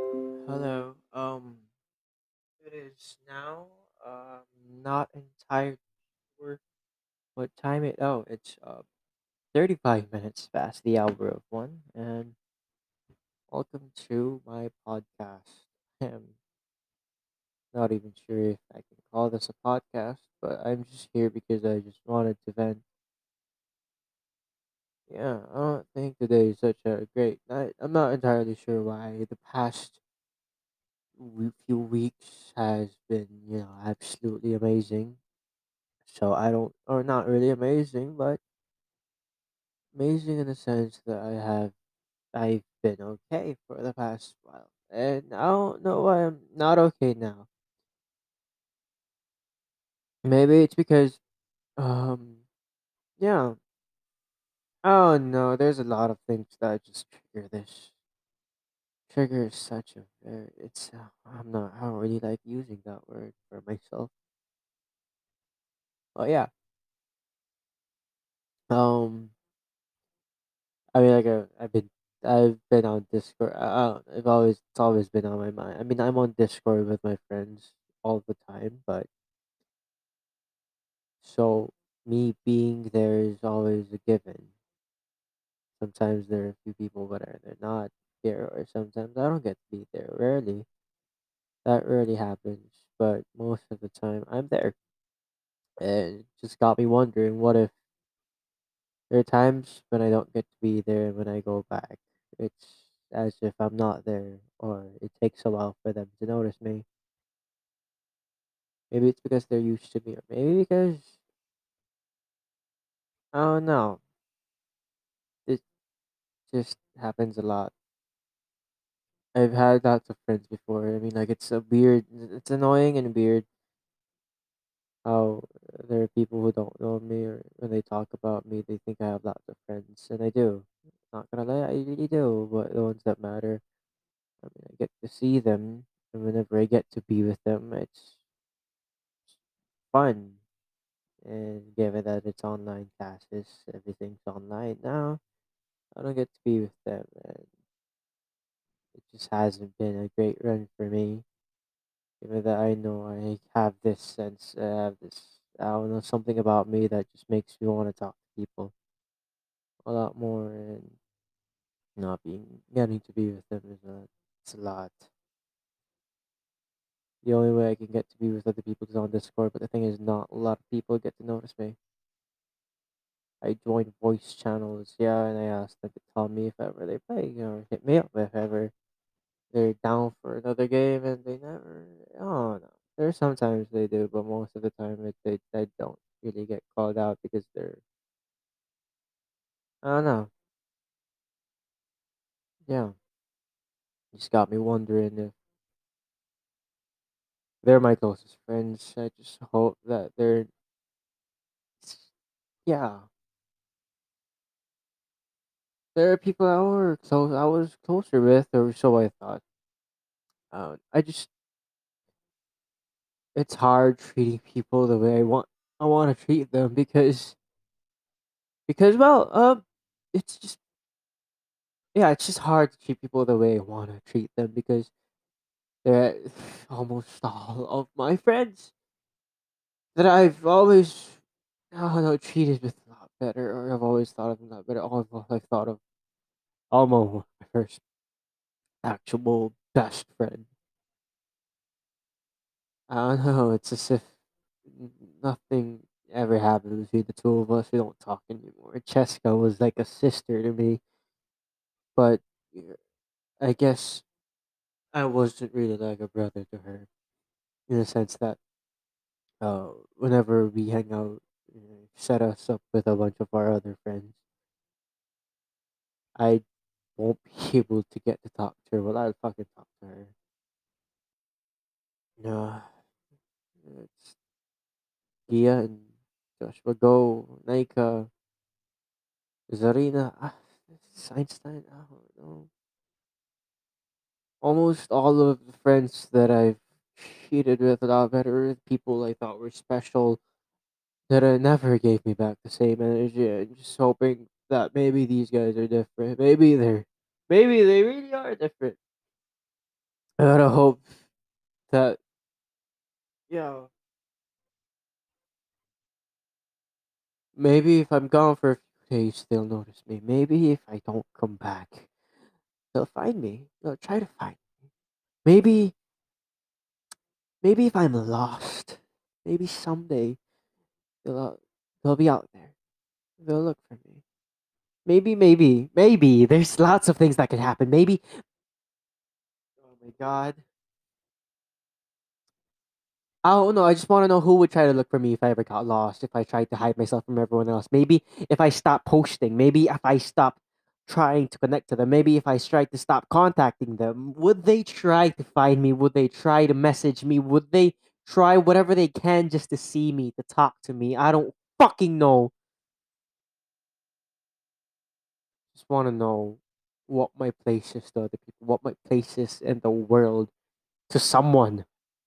Hello. It is now. Not entirely sure what time it. Oh, it's 35 minutes past the hour of one, and welcome to my podcast. I'm not even sure if I can call this a podcast, but I'm just here because I just wanted to vent. Yeah, I don't think today is such a great night. I'm not entirely sure why the past few weeks has been, absolutely amazing. So I don't, or not really amazing, but amazing in the sense that I've been okay for the past while. And I don't know why I'm not okay now. Maybe it's because, um, yeah, oh no, there's a lot of things that just trigger this. Trigger is such a very, I don't really like using that word for myself. Oh yeah, um, I've been on Discord. It's always been on my mind. I mean, I'm on Discord with my friends all the time, but so me being there is always a given. Sometimes there are a few people, but they're not here, or sometimes I don't get to be there. Rarely, that rarely happens, but most of the time I'm there. And it just got me wondering, what if there are times when I don't get to be there, and when I go back, it's as if I'm not there, or it takes a while for them to notice me. Maybe it's because they're used to me, or maybe because I don't know. It just happens a lot. I've had lots of friends before. I mean, like it's annoying and weird how there are people who don't know me, or when they talk about me, they think I have lots of friends, and I do. Not gonna lie, I really do. But the ones that matter, I mean, I get to see them, and whenever I get to be with them, it's fun. And given that it's online classes, everything's online now. I don't get to be with them, and it just hasn't been a great run for me. Given that I know I have this sense, I have this, I don't know, something about me that just makes me want to talk to people a lot more, and not being getting to be with them it's a lot. The only way I can get to be with other people is on Discord, but the thing is, not a lot of people get to notice me. I joined voice channels, yeah, and I asked them to tell me if ever they play, or hit me up if ever they're down for another game, and they never. Oh no, there's sometimes they do, but most of the time they don't really get called out because they're. I don't know. Yeah, just got me wondering if they're my closest friends. I just hope that they're. Yeah, there are people I were close. I was closer with, or so I thought. I just it's hard treating people the way I want to treat them because well it's just yeah, it's just hard to treat people the way I want to treat them because they're almost all of my friends that I've always I don't know, treated with a lot better, or I've always thought of them a lot better. All I've thought of almost my first actual best friend. I don't know, it's as if nothing ever happened between the two of us. We don't talk anymore. Cheska was like a sister to me, but yeah, I guess I wasn't really like a brother to her in the sense that whenever we hang out, set us up with a bunch of our other friends, I won't be able to get to talk to her. Well, I'll fucking talk to her. No, it's Gia and Joshua Go, Naika, Zarina, Einstein. I don't know. Almost all of the friends that I've cheated with a lot better, people I thought were special, that never gave me back the same energy. I'm just hoping that maybe these guys are different. Maybe they really are different. I gotta hope that, yeah, maybe if I'm gone for a few days, they'll notice me. Maybe if I don't come back, they'll find me. They'll try to find me. Maybe, maybe if I'm lost, maybe someday they'll, they'll be out there. They'll look for me. Maybe. There's lots of things that could happen. Maybe. Oh my god. I don't know. I just want to know who would try to look for me if I ever got lost, if I tried to hide myself from everyone else. Maybe if I stop posting, maybe if I stop trying to connect to them, maybe if I tried to stop contacting them, would they try to find me? Would they try to message me? Would they try whatever they can just to see me, to talk to me? I don't fucking know. Just want to know what my place is to other people, what my place is in the world to someone.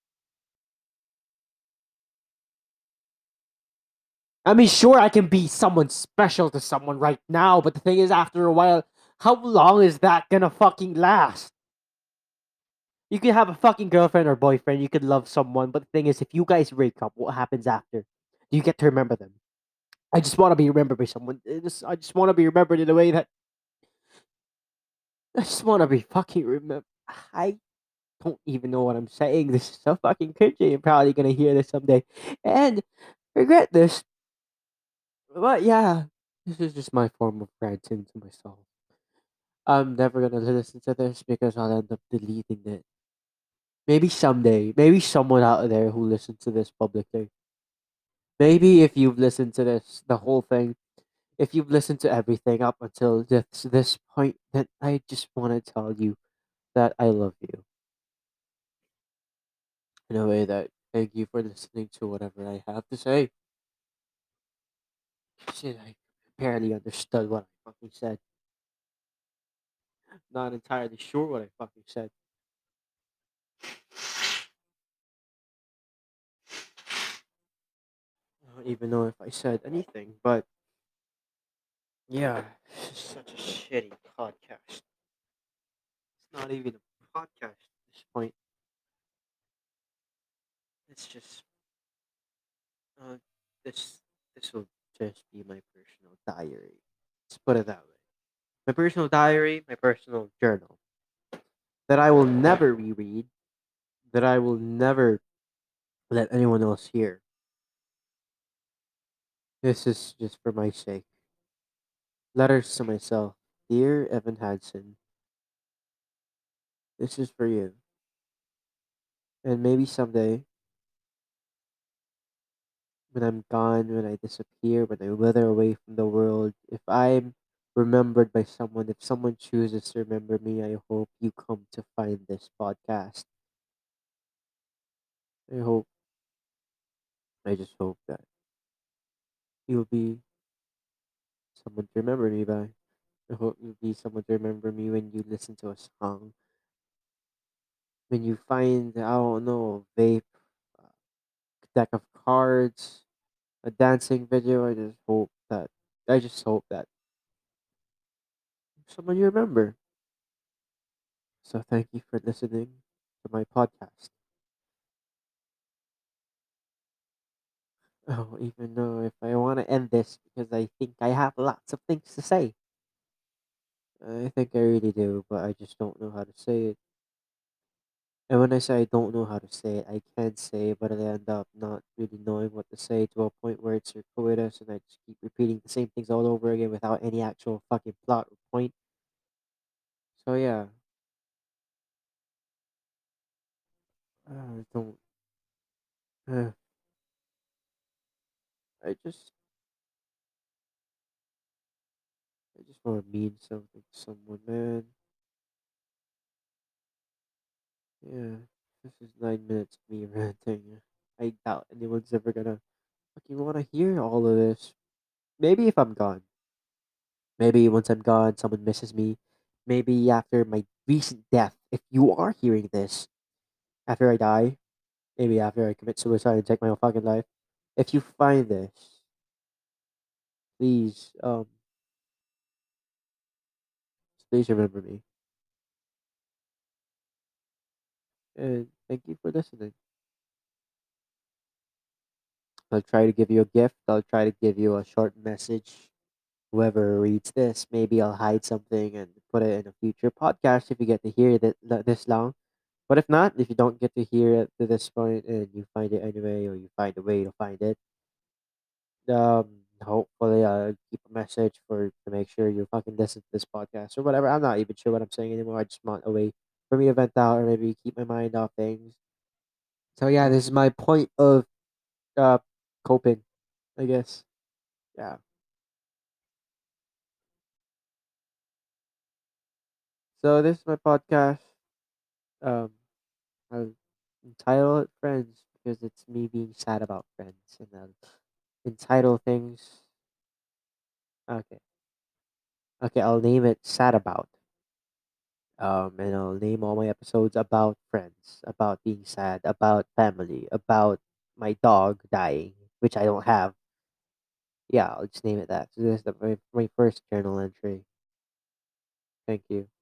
I mean, sure, I can be someone special to someone right now, but the thing is, after a while, how long is that gonna fucking last? You could have a fucking girlfriend or boyfriend, you could love someone, but the thing is, if you guys break up, what happens after? Do you get to remember them? I just want to be remembered by someone. I just want to be remembered in a way that I just want to be fucking remembered. I don't even know what I'm saying. This is so fucking cringy. I'm probably gonna hear this someday and regret this. But yeah, this is just my form of ranting to myself. I'm never gonna listen to this because I'll end up deleting it. Maybe someday, maybe someone out there who listens to this publicly. Maybe if you've listened to this, the whole thing, if you've listened to everything up until this point, then I just want to tell you that I love you in a way that thank you for listening to whatever I have to say. Shit, I barely understood what I fucking said. Not entirely sure what I fucking said. I don't even know if I said anything, but yeah, this is such a shitty podcast. It's not even a podcast at this point. It's just uh, this this will just be my personal diary. Let's put it that way. My personal diary, my personal journal that I will never reread, that I will never let anyone else hear. This is just for my sake. Letters to myself, dear Evan Hansen. This is for you, and maybe someday when I'm gone, when I disappear, when I wither away from the world, if I'm remembered by someone, if someone chooses to remember me, I hope you come to find this podcast. I hope, I just hope that you'll be someone to remember me by. I hope you'll be someone to remember me when you listen to a song, when you find, I don't know, a vape, a deck of cards, a dancing video. I just hope that someone you remember. So thank you for listening to my podcast. Oh, even though if I want to end this because I think I have lots of things to say. I think I really do, but I just don't know how to say it. And when I say I don't know how to say it, I can say it, but I end up not really knowing what to say to a point where it's circuitous and I just keep repeating the same things all over again without any actual fucking plot or point. So yeah, I don't. Uh, I just, I just want to mean something to someone, man. Yeah, this is 9 minutes of me ranting. I doubt anyone's ever gonna fucking want to hear all of this. Maybe if I'm gone. Maybe once I'm gone, someone misses me. Maybe after my recent death, if you are hearing this, after I die, maybe after I commit suicide and take my own fucking life, if you find this, please, please remember me. And thank you for listening. I'll try to give you a gift. I'll try to give you a short message. Whoever reads this, maybe I'll hide something and put it in a future podcast if you get to hear this long. But if not, if you don't get to hear it to this point and you find it anyway, or you find a way to find it, hopefully I'll keep a message for to make sure you fucking listen to this podcast or whatever. I'm not even sure what I'm saying anymore. I just want a way for me to vent out or maybe keep my mind off things. So yeah, this is my point of uh coping, I guess. Yeah. So this is my podcast. Um, I'll entitle it "Friends" because it's me being sad about friends, and I'll entitle things. Okay, okay, I'll name it "Sad About." And I'll name all my episodes about friends, about being sad, about family, about my dog dying, which I don't have. Yeah, I'll just name it that. So this is my first journal entry. Thank you.